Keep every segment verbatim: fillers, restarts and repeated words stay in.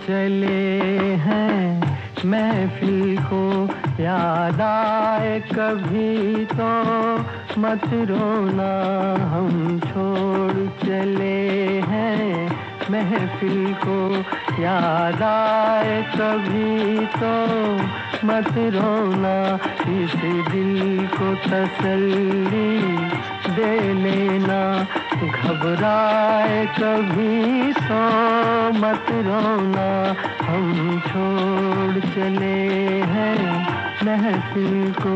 चले हैं महफिल को याद आए कभी तो मत रोना, हम छोड़ चले हैं महफिल को याद आए कभी तो मत रोना, इस दिल को तसल्ली दे लेना, घबराए कभी तो मत रोना, हम छोड़ चले हैं महफिल को।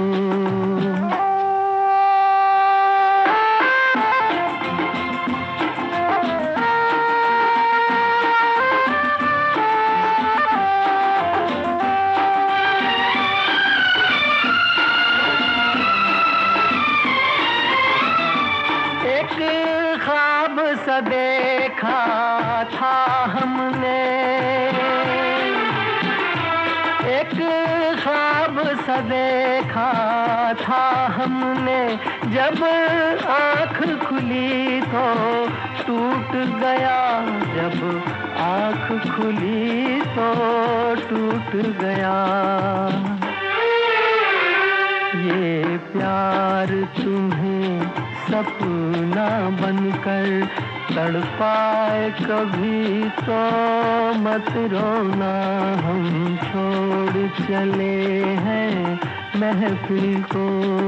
ख्वाब सा देखा था हमने, एक ख्वाब सा देखा था हमने, जब आँख खुली तो टूट गया, जब आँख खुली तो टूट गया। ये प्यार तुम्हें सपना बनकर तड़पाए कभी तो मत रोना, हम छोड़ चले हैं महफिल को।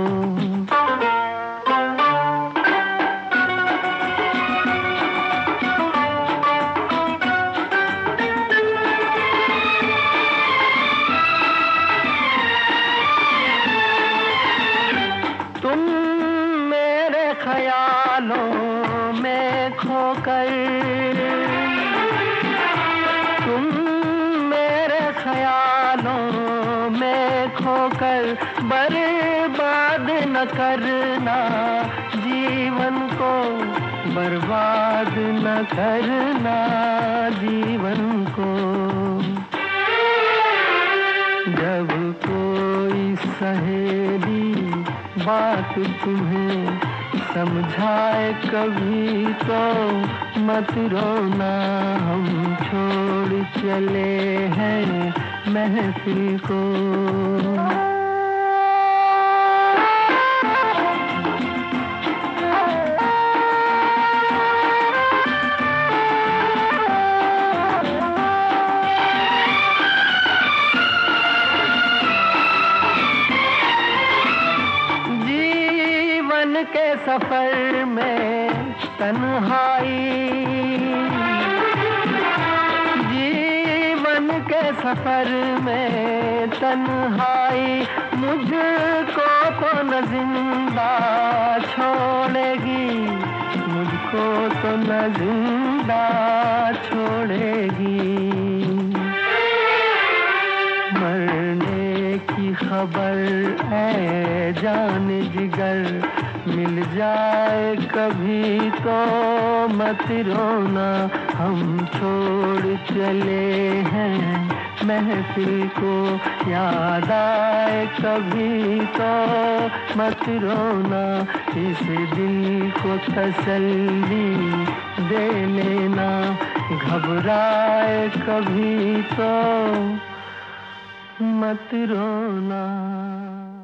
ख्यालों में खोकर तुम मेरे ख्यालों में खोकर बर्बाद न करना जीवन को, बर्बाद न करना जीवन को। जब कोई सहेली बात तुम्हें समझाए कभी तो मत रोना, हम छोड़ चले हैं महफिल को। के सफर में तन्हाई, जीवन के सफर में तन्हाई, मुझको तो न जिंदा छोड़ेगी, मुझको तो न जिंदा छोड़ेगी। मरने की खबर ऐ जान जिगर मिल जाए कभी तो मत रोना, हम छोड़ चले हैं महफिल को याद आए कभी तो मत रोना, इस दिल को तसल्ली दे लेना, घबराए कभी तो मत रोना।